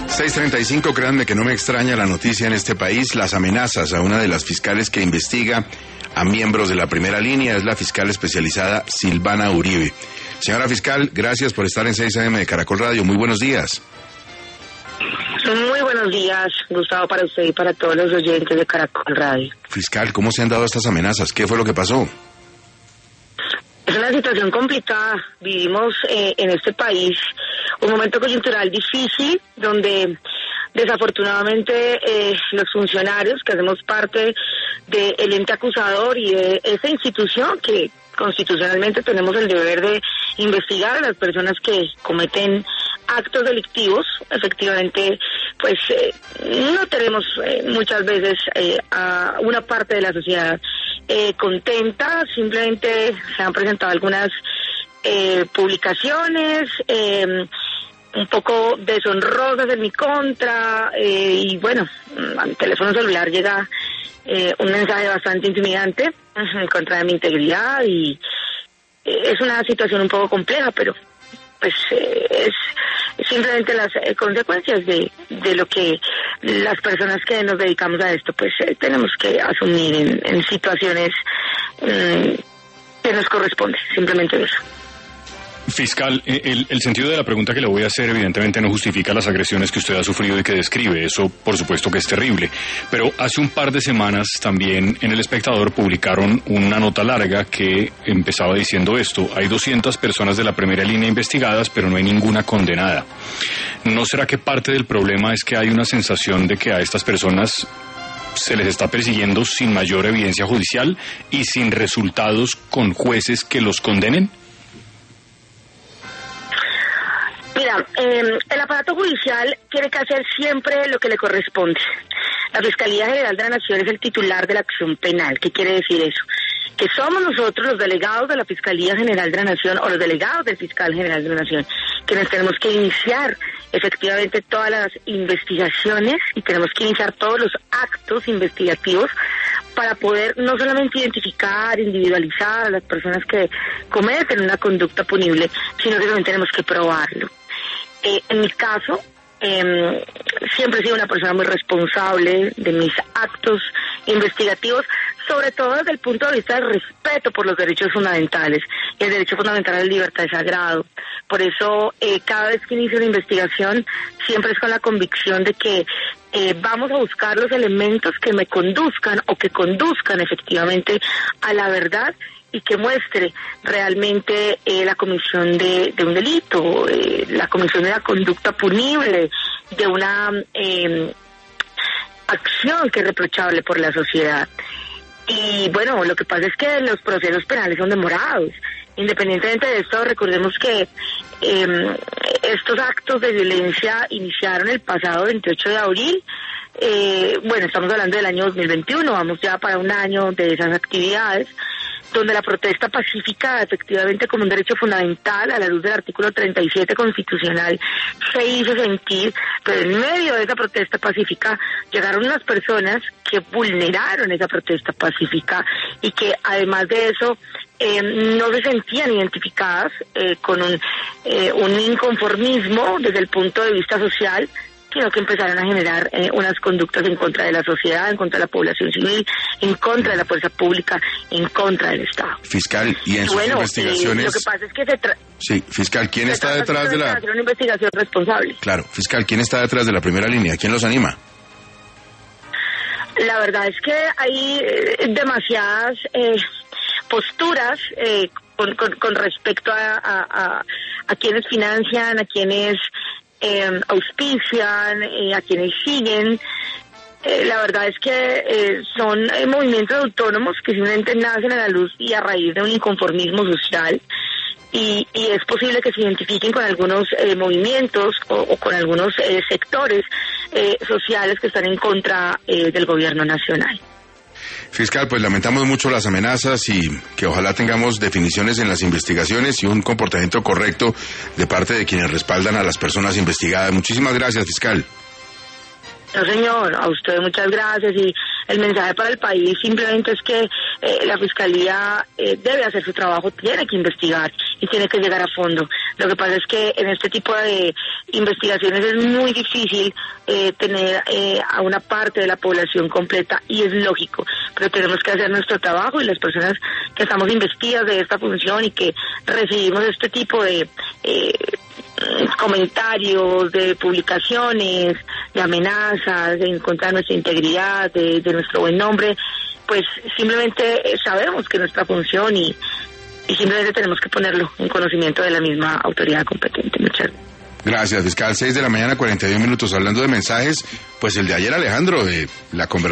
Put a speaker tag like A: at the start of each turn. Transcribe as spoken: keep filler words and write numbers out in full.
A: seis treinta y cinco, créanme que no me extraña la noticia en este país, las amenazas a una de las fiscales que investiga a miembros de la primera línea, es la fiscal especializada Silvana Uribe. Señora fiscal, gracias por estar en seis A M de Caracol Radio, muy buenos días.
B: Muy buenos días, Gustavo, para usted y para todos los oyentes de Caracol Radio.
A: Fiscal, ¿cómo se han dado estas amenazas? ¿Qué fue lo que pasó?
B: Es una situación complicada. Vivimos eh, en este país un momento coyuntural difícil donde desafortunadamente eh, los funcionarios que hacemos parte del ente acusador y de esa institución que constitucionalmente tenemos el deber de investigar a las personas que cometen actos delictivos, efectivamente, pues eh, no tenemos eh, muchas veces eh, a una parte de la sociedad eh, contenta. Simplemente se han presentado algunas eh, publicaciones eh, un poco deshonrosas en mi contra eh, y bueno, a mi teléfono celular llega eh, un mensaje bastante intimidante en contra de mi integridad y eh, es una situación un poco compleja, pero pues eh, es simplemente las eh, consecuencias de, de lo que las personas que nos dedicamos a esto pues eh, tenemos que asumir en, en situaciones eh, que nos corresponde, simplemente eso.
C: Fiscal, el, el sentido de la pregunta que le voy a hacer evidentemente no justifica las agresiones que usted ha sufrido y que describe, eso por supuesto que es terrible, pero hace un par de semanas también en El Espectador publicaron una nota larga que empezaba diciendo esto: hay doscientas personas de la primera línea investigadas, pero no hay ninguna condenada. ¿No será que parte del problema es que hay una sensación de que a estas personas se les está persiguiendo sin mayor evidencia judicial y sin resultados con jueces que los condenen?
B: Mira, eh, el aparato judicial tiene que hacer siempre lo que le corresponde. La Fiscalía General de la Nación es el titular de la acción penal. ¿Qué quiere decir eso? Que somos nosotros los delegados de la Fiscalía General de la Nación o los delegados del Fiscal General de la Nación quienes tenemos que iniciar efectivamente todas las investigaciones y tenemos que iniciar todos los actos investigativos para poder no solamente identificar, individualizar a las personas que cometen una conducta punible, sino que también tenemos que probarlo. Eh, en mi caso, eh, siempre he sido una persona muy responsable de mis actos investigativos, sobre todo desde el punto de vista del respeto por los derechos fundamentales. Y el derecho fundamental a la libertad es sagrado. Por eso, eh, cada vez que inicio una investigación, siempre es con la convicción de que eh, vamos a buscar los elementos que me conduzcan o que conduzcan efectivamente a la verdad y que muestre realmente eh, la comisión de, de un delito, eh, la comisión de la conducta punible, de una eh, acción que es reprochable por la sociedad. Y bueno, lo que pasa es que los procesos penales son demorados. Independientemente de esto, recordemos que eh, estos actos de violencia iniciaron el pasado veintiocho de abril. Eh, bueno, estamos hablando del año dos mil veintiuno, vamos ya para un año de esas actividades, donde la protesta pacífica, efectivamente como un derecho fundamental a la luz del artículo treinta y siete constitucional, se hizo sentir, pero en medio de esa protesta pacífica llegaron unas personas que vulneraron esa protesta pacífica y que además de eso eh, no se sentían identificadas eh, con un, eh, un inconformismo desde el punto de vista social, sino que empezaron a generar eh, unas conductas en contra de la sociedad, en contra de la población civil, en contra de la fuerza pública, en contra del Estado.
A: Fiscal, y en
B: y
A: sus
B: bueno,
A: investigaciones...
B: Eh, lo que pasa es que se tra...
A: Sí, fiscal, ¿quién está detrás de la...?
B: hacer una investigación responsable.
A: Claro, fiscal, ¿quién está detrás de la primera línea? ¿Quién los anima?
B: La verdad es que hay eh, demasiadas eh, posturas eh, con, con, con respecto a, a, a, a quienes financian, a quienes... Eh, auspician, eh, a quienes siguen. Eh, la verdad es que eh, son eh, movimientos autónomos que simplemente nacen a la luz y a raíz de un inconformismo social y, y es posible que se identifiquen con algunos eh, movimientos o, o con algunos eh, sectores eh, sociales que están en contra eh, del gobierno nacional.
A: Fiscal, pues lamentamos mucho las amenazas y que ojalá tengamos definiciones en las investigaciones y un comportamiento correcto de parte de quienes respaldan a las personas investigadas. Muchísimas gracias, fiscal.
B: No, señor, a usted muchas gracias, y el mensaje para el país simplemente es que eh, la Fiscalía eh, debe hacer su trabajo, tiene que investigar y tiene que llegar a fondo. Lo que pasa es que en este tipo de investigaciones es muy difícil eh, tener eh, a una parte de la población completa, y es lógico, pero tenemos que hacer nuestro trabajo, y las personas que estamos investidas de esta función y que recibimos este tipo de eh, comentarios, de publicaciones, de amenazas, de en contra de nuestra integridad, de, de nuestro buen nombre, pues simplemente sabemos que es nuestra función, y, y simplemente tenemos que ponerlo en conocimiento de la misma autoridad competente. Muchas gracias.
A: Gracias, fiscal. Seis de la mañana, cuarenta y un minutos. Hablando de mensajes, pues el de ayer, Alejandro, de la conversación